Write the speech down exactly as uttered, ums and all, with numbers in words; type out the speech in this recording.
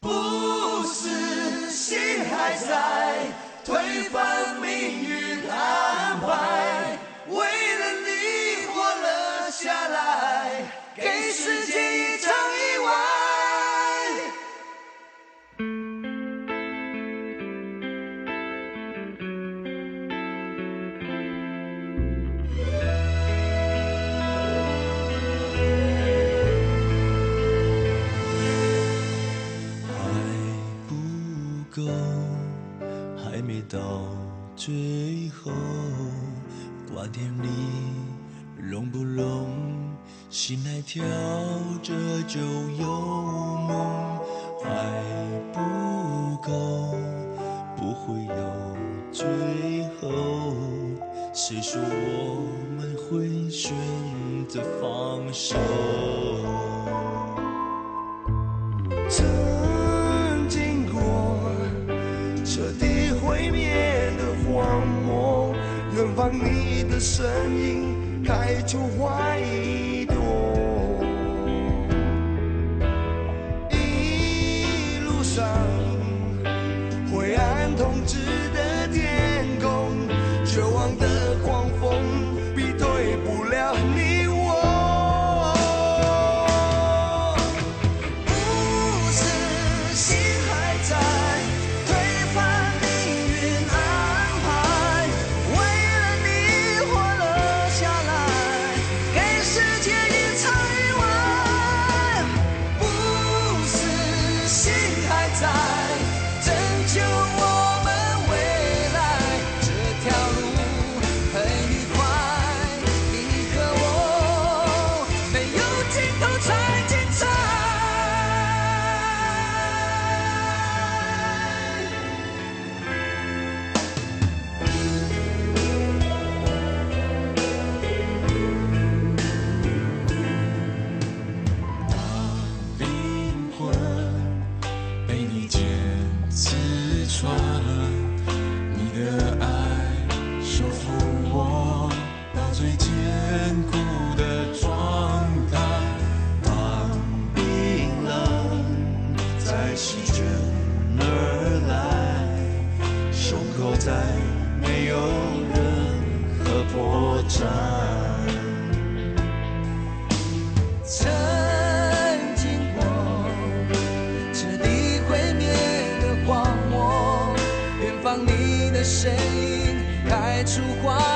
不是心还在推翻命运安排，为了你活了下来，给世界一场意外。 还没到最后，瓜田里聋不聋？心还跳着就有梦，还不够，不会有最后。谁说我们会选择放手？ 曾经过彻底毁灭的荒漠，远方你的身影开出花一朵，一路上灰暗统治的天空，绝望的狂风逼退不了你我。不是心还在推翻命运安排，为了你活了下来，给世界一场意外。不是心还在拯救我们未来，这条路很愉快，你和我没有尽头才精彩。 灵魂被你剑刺穿，你的爱修复我到最坚固的状态。当冰冷再席卷而来，胸口再没有任何破绽。 曾经过彻底毁灭的荒漠，远方你的身影开出花